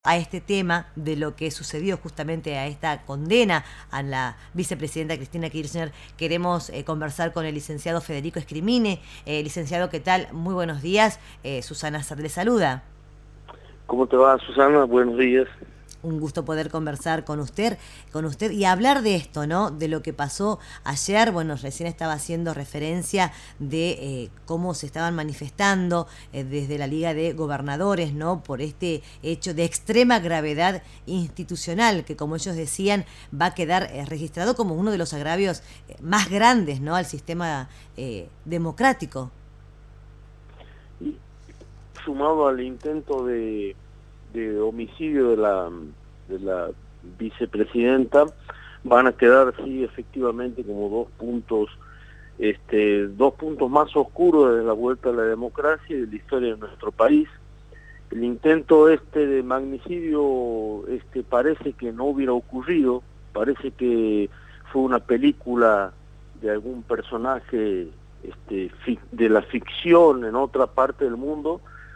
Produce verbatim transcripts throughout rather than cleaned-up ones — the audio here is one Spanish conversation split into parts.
a este tema de lo que sucedió justamente a esta condena a la vicepresidenta Cristina Kirchner, queremos eh, conversar con el licenciado Federico Escrimine. Eh, licenciado, ¿qué tal? Muy buenos días. Eh, Susana Sar le saluda. ¿Cómo te va, Susana? Buenos días. Un gusto poder conversar con usted, con usted y hablar de esto, ¿no? De lo que pasó ayer. Bueno, recién estaba haciendo referencia de eh, cómo se estaban manifestando eh, desde la Liga de Gobernadores, ¿no? Por este hecho de extrema gravedad institucional que, como ellos decían, va a quedar eh, registrado como uno de los agravios eh, más grandes, ¿no? Al sistema eh, democrático. Y sumado al intento de de homicidio de la de la vicepresidenta, van a quedar sí efectivamente como dos puntos este dos puntos más oscuros de la vuelta a la democracia y de la historia de nuestro país. El intento este de magnicidio este parece que no hubiera ocurrido, parece que fue una película de algún personaje este de la ficción en otra parte del mundo,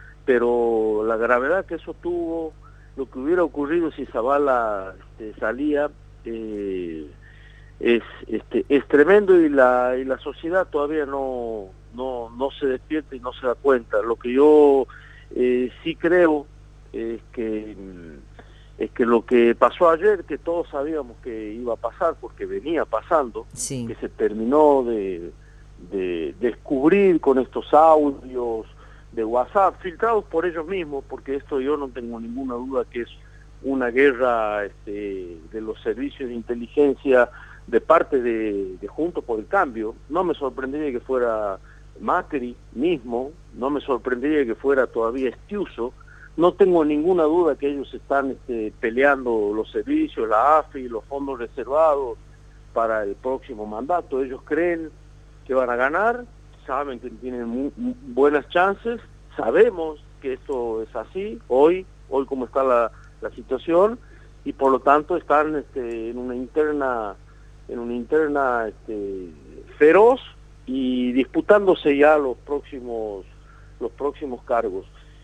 pero la gravedad que eso tuvo, lo que hubiera ocurrido si esa bala este, salía, eh, es este es tremendo, y la y la sociedad todavía no no no se despierta y no se da cuenta. Lo que yo eh, sí creo es que es que lo que pasó ayer, que todos sabíamos que iba a pasar porque venía pasando, Sí. que se terminó de, de descubrir con estos audios de WhatsApp, filtrados por ellos mismos, porque esto yo no tengo ninguna duda que es una guerra este, de los servicios de inteligencia de parte de, de Juntos por el Cambio. No me sorprendería que fuera Macri mismo, no me sorprendería que fuera todavía Estiuso. No tengo ninguna duda que ellos están este, peleando los servicios, la A F I, los fondos reservados para el próximo mandato. Ellos creen que van a ganar, saben que tienen muy, muy buenas chances, sabemos que esto es así, hoy, hoy como está la, la situación, y por lo tanto están este, en una interna, en una interna este, feroz y disputándose ya los próximos, los próximos cargos.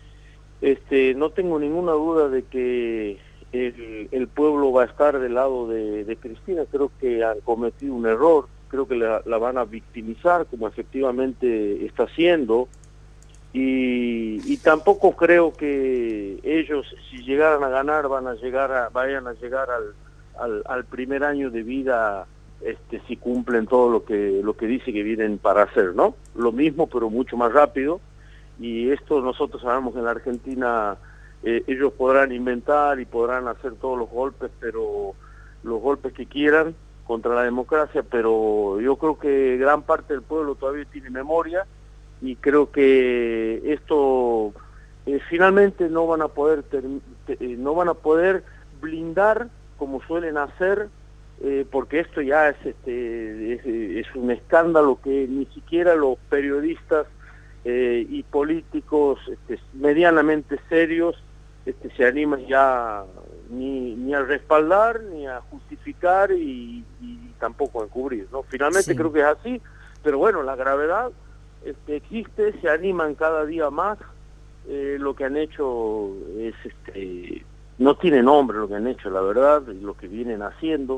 Este, no tengo ninguna duda de que el, el pueblo va a estar del lado de, de Cristina. Creo que han cometido un error, creo que la, la van a victimizar como efectivamente está haciendo, y, y tampoco creo que ellos, si llegaran a ganar, van a llegar a, vayan a llegar al, al, al primer año de vida este, si cumplen todo lo que, lo que dice que vienen para hacer, ¿no? Lo mismo, pero mucho más rápido, y esto nosotros sabemos que en la Argentina eh, ellos podrán inventar y podrán hacer todos los golpes, pero los golpes que quieran contra la democracia, pero yo creo que gran parte del pueblo todavía tiene memoria, y creo que esto eh, finalmente no van a poder ter, eh, no van a poder blindar como suelen hacer, eh, porque esto ya es este es, es un escándalo que ni siquiera los periodistas eh, y políticos este, medianamente serios este, se animan ya ni, ni a respaldar, ni a justificar, y, y tampoco a encubrir, ¿no? Finalmente sí. Creo que es así, pero bueno, la gravedad este, existe, se animan cada día más, eh, lo que han hecho es, este, no tiene nombre lo que han hecho, la verdad, y lo que vienen haciendo,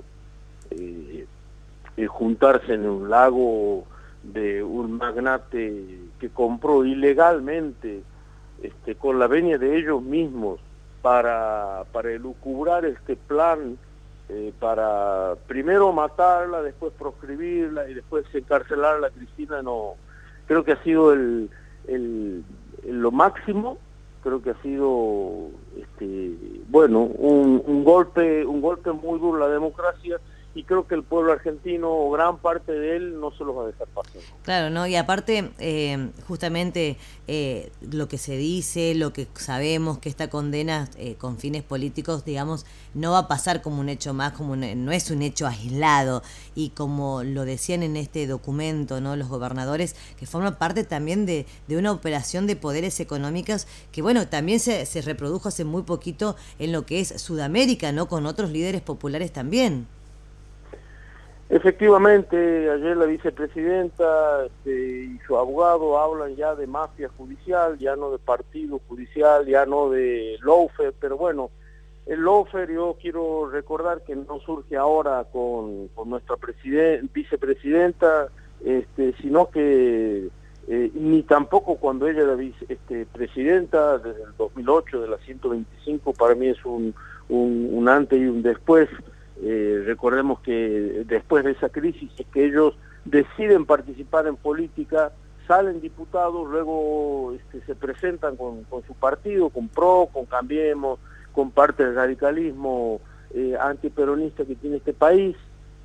eh, eh, juntarse en un lago de un magnate que compró ilegalmente, este, con la venia de ellos mismos, para, para elucubrar este plan, eh, para primero matarla, después proscribirla y después encarcelarla. Cristina, no, creo que ha sido el, el, el lo máximo, creo que ha sido este, bueno, un, un golpe, un golpe muy duro a la democracia, y creo que el pueblo argentino, o gran parte de él, no se los va a dejar pasar. Claro, ¿no? Y aparte, eh, justamente eh, lo que se dice, lo que sabemos, que esta condena eh, con fines políticos, digamos, no va a pasar como un hecho más, como un, no es un hecho aislado, y como lo decían en este documento, ¿no? Los gobernadores, que forman parte también de, de una operación de poderes económicos que, bueno, también se, se reprodujo hace muy poquito en lo que es Sudamérica, ¿no? Con otros líderes populares también. Efectivamente, ayer la vicepresidenta este, y su abogado hablan ya de mafia judicial, ya no de partido judicial, ya no de lawfare, pero bueno, el lawfare, yo quiero recordar que no surge ahora con, con nuestra vicepresidenta, este, sino que eh, ni tampoco cuando ella era vice, este, presidenta desde el dos mil ocho de la ciento veinticinco. Para mí es un, un, un antes y un después. Eh, recordemos que después de esa crisis es que ellos deciden participar en política, salen diputados, luego este, se presentan con, con su partido, con P R O, con Cambiemos, con parte del radicalismo eh, antiperonista que tiene este país,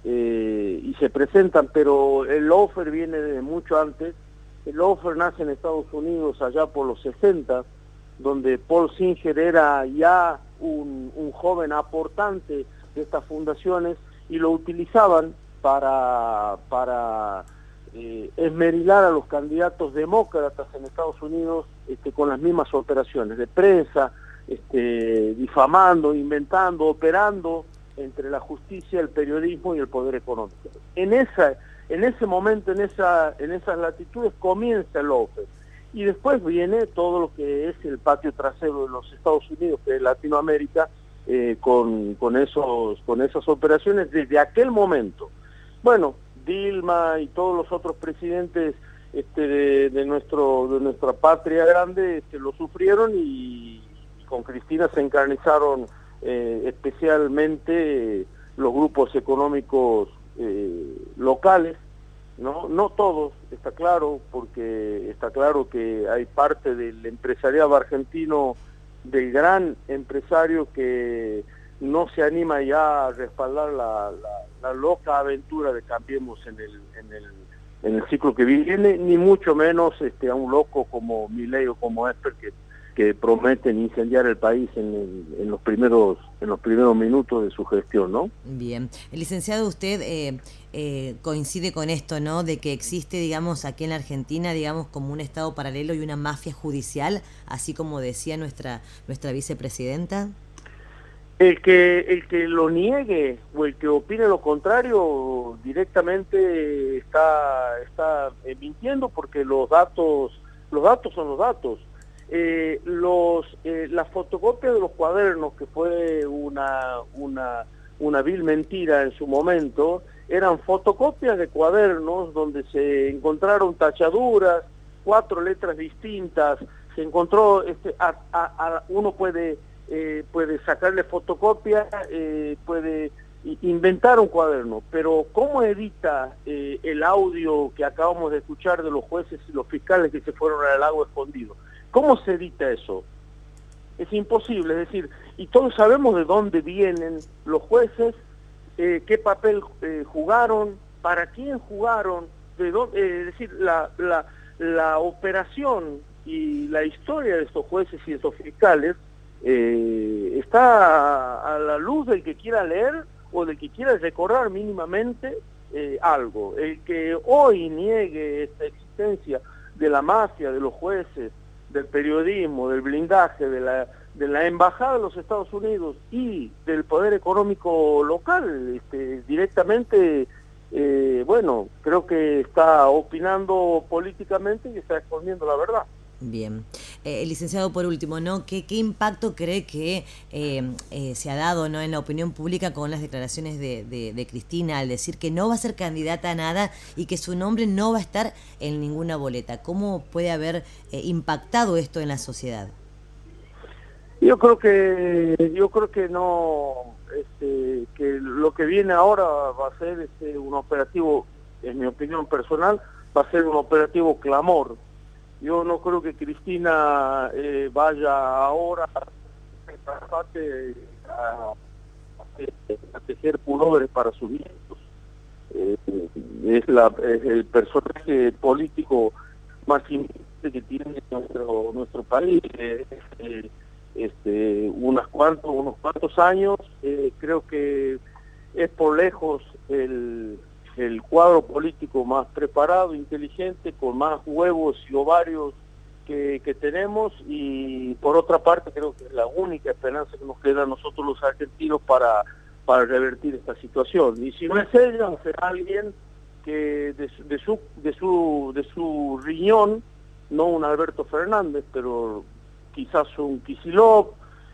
eh, y se presentan, pero el lawfare viene desde mucho antes. El lawfare nace en Estados Unidos allá por los sesenta, donde Paul Singer era ya un, un joven aportante de estas fundaciones y lo utilizaban para, para eh, esmerilar a los candidatos demócratas en Estados Unidos este, con las mismas operaciones de prensa, este, difamando, inventando, operando entre la justicia, el periodismo y el poder económico. En esa, en ese momento, en esa, en esas latitudes comienza el lawfare. Y después viene todo lo que es el patio trasero de los Estados Unidos, que es Latinoamérica, eh, con, con, esos, con esas operaciones desde aquel momento. Bueno, Dilma y todos los otros presidentes este, de, de, nuestro, de nuestra patria grande este, lo sufrieron, y, y con Cristina se encarnizaron eh, especialmente eh, los grupos económicos eh, locales. No, no todos, está claro, porque está claro que hay parte del empresariado argentino, del gran empresario, que no se anima ya a respaldar la, la, la loca aventura de Cambiemos en el, en el, en el ciclo que viene, ni mucho menos este, a un loco como Milei o como Esper, que, que prometen incendiar el país en, el, en los primeros en los primeros minutos de su gestión, ¿no? Bien. El licenciado, usted eh, eh, coincide con esto, ¿no? De que existe, digamos, aquí en la Argentina, digamos, como un estado paralelo y una mafia judicial, así como decía nuestra nuestra vicepresidenta. El que el que lo niegue o el que opine lo contrario directamente está está eh, mintiendo, porque los datos los datos son los datos. Eh, los eh, la fotocopia de los cuadernos, que fue una una una vil mentira en su momento, eran fotocopias de cuadernos donde se encontraron tachaduras, cuatro letras distintas, se encontró este a, a, a, uno puede eh, puede sacarle fotocopia, eh, puede inventar un cuaderno, pero ¿cómo edita eh, el audio que acabamos de escuchar de los jueces y los fiscales que se fueron al lago escondido? ¿Cómo se edita eso? Es imposible, es decir, y todos sabemos de dónde vienen los jueces, eh, qué papel eh, jugaron, para quién jugaron, de dónde, eh, es decir, la, la, la operación y la historia de estos jueces y de estos fiscales eh, está a, a la luz del que quiera leer o del que quiera recordar mínimamente eh, algo. El que hoy niegue esta existencia de la mafia, de los jueces, del periodismo, del blindaje, de la, de la embajada de los Estados Unidos y del poder económico local, este, directamente, eh, bueno, creo que está opinando políticamente y está escondiendo la verdad. Bien. Eh, licenciado, por último, ¿no? ¿Qué, qué impacto cree que eh, eh, se ha dado, ¿no?, en la opinión pública con las declaraciones de, de, de Cristina al decir que no va a ser candidata a nada y que su nombre no va a estar en ninguna boleta? ¿Cómo puede haber eh, impactado esto en la sociedad? Yo creo que yo creo que no, este, que lo que viene ahora va a ser este, un operativo, en mi opinión personal, va a ser un operativo clamor. Yo no creo que Cristina eh, vaya ahora a, a tejer pulóveres para sus nietos. Eh, es, la, es el personaje político más importante que tiene nuestro nuestro país. Eh, eh, este, unos cuantos, unos cuantos años, eh, creo que es por lejos el... el cuadro político más preparado, inteligente, con más huevos y ovarios que, que tenemos, y por otra parte creo que es la única esperanza que nos queda a nosotros los argentinos para, para revertir esta situación. Y si no es ella, será alguien que de, de, su, de, su, de su riñón, no un Alberto Fernández, pero quizás un Kicillof,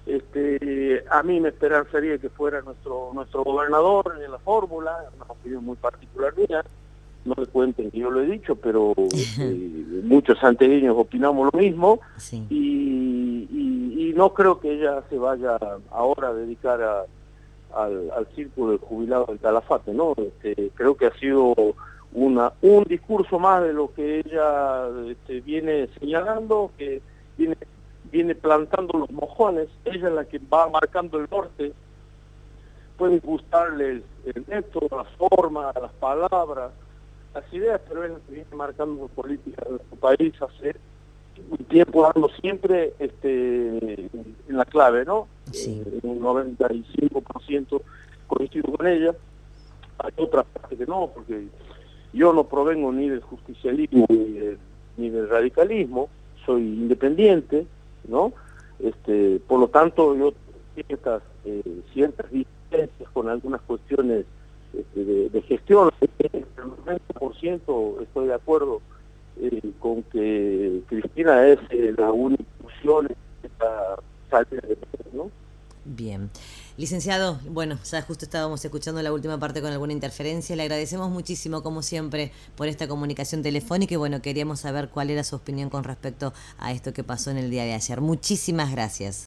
Este, a mí me esperanzaría que fuera nuestro nuestro gobernador en la fórmula, una opinión muy particular mía, no me cuenten que yo lo he dicho, pero este, muchos santiagueños opinamos lo mismo, sí. y, y, y no creo que ella se vaya ahora a dedicar a, al, al círculo del jubilado del Calafate, ¿no? Este, creo que ha sido una un discurso más de lo que ella este, viene señalando, que viene viene plantando los mojones, ella es la que va marcando el norte. Pueden gustarle el, el método, la forma, las palabras, las ideas, pero es la que viene marcando la política de nuestro país hace un tiempo, dando siempre este, en la clave, ¿no? Sí. Eh, en un noventa y cinco por ciento coincido con ella. Hay otra parte que no, porque yo no provengo ni del justicialismo ni del, ni del radicalismo, soy independiente, ¿no? Este, por lo tanto, yo tengo ciertas, eh, ciertas diferencias con algunas cuestiones este, de, de gestión, pero el noventa por ciento estoy de acuerdo eh, con que Cristina es eh, la única opción en esta salida de ¿no? Bien. Licenciado, bueno, ya justo estábamos escuchando la última parte con alguna interferencia. Le agradecemos muchísimo, como siempre, por esta comunicación telefónica y bueno, queríamos saber cuál era su opinión con respecto a esto que pasó en el día de ayer. Muchísimas gracias.